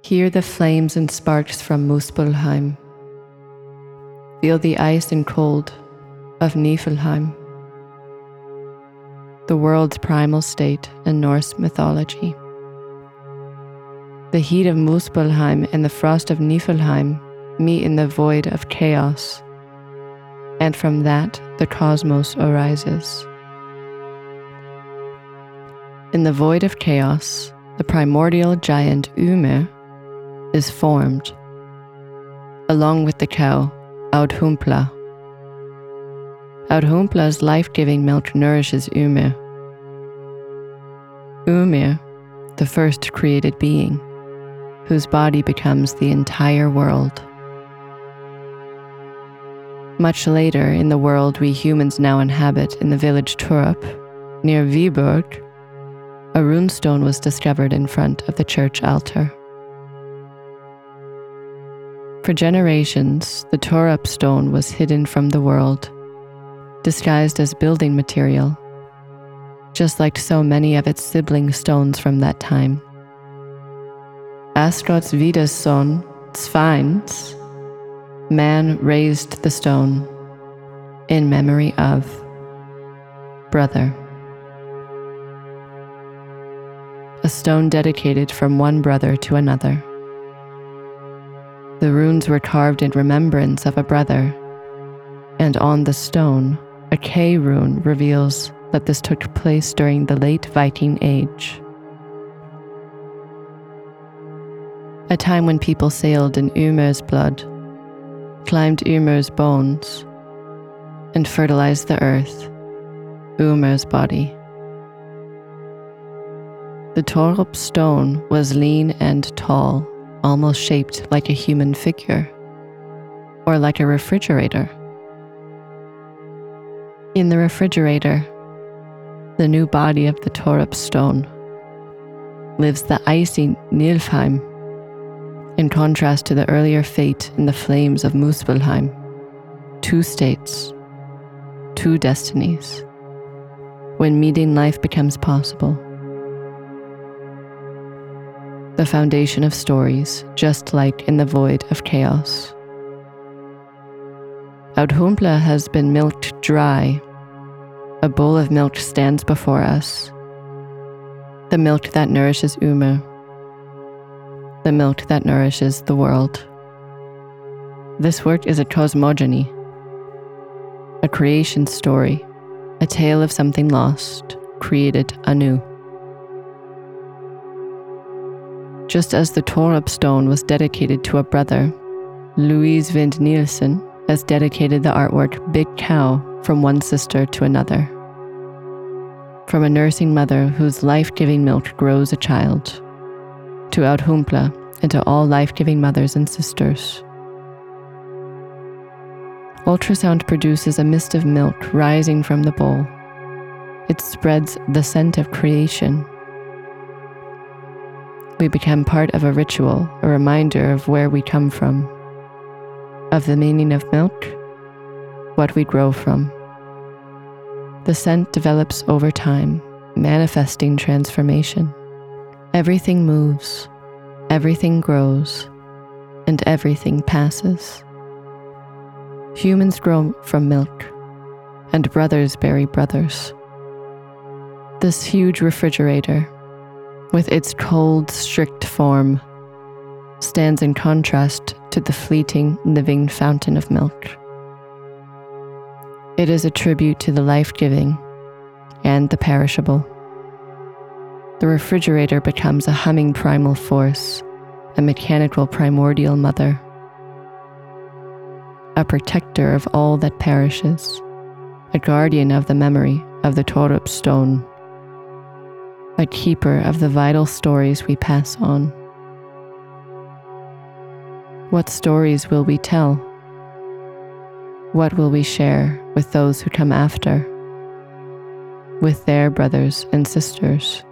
Hear the flames and sparks from Muspelheim. Feel the ice and cold of Niflheim, the world's primal state in Norse mythology. The heat of Muspelheim and the frost of Niflheim meet in the void of chaos, and from that the cosmos arises. In the void of chaos, the primordial giant Ymir is formed, along with the cow Audhumbla. Audhumpla's life-giving milk nourishes Ymir. Ymir, the first created being, whose body becomes the entire world. Much later in the world we humans now inhabit in the village Torup, near Viborg, a runestone was discovered in front of the church altar. For generations, the Torup stone was hidden from the world, disguised as building material, just like so many of its sibling stones from that time. Asgods Vidason Sveins, man raised the stone in memory of brother. A stone dedicated from one brother to another. The runes were carved in remembrance of a brother, and on the stone, a K rune reveals that this took place during the late Viking Age, a time when people sailed in Ymir's blood, climbed Ymir's bones, and fertilized the earth, Ymir's body. The Torup stone was lean and tall, almost shaped like a human figure, or like a refrigerator. In the refrigerator, the new body of the Torup stone, lives the icy Niflheim, in contrast to the earlier fate in the flames of Muspelheim. Two states, two destinies, when meeting life becomes possible. The foundation of stories, just like in the void of chaos. Audhumbla has been milked dry. A bowl of milk stands before us. The milk that nourishes Ymir. The milk that nourishes the world. This work is a cosmogony, a creation story, a tale of something lost, created anew. Just as the Torup stone was dedicated to a brother, Louise Vind Nielsen has dedicated the artwork Big Cow from one sister to another. From a nursing mother whose life-giving milk grows a child, to Audhumbla and to all life-giving mothers and sisters. Ultrasound produces a mist of milk rising from the bowl. It spreads the scent of creation. We become part of a ritual, a reminder of where we come from, of the meaning of milk, what we grow from. The scent develops over time, manifesting transformation. Everything moves, everything grows, and everything passes. Humans grow from milk, and brothers bury brothers. This huge refrigerator, with its cold, strict form, stands in contrast to the fleeting, living fountain of milk. It is a tribute to the life-giving and the perishable. The refrigerator becomes a humming primal force, a mechanical primordial mother, a protector of all that perishes, a guardian of the memory of the Torup stone, a keeper of the vital stories we pass on. What stories will we tell? What will we share with those who come after, with their brothers and sisters?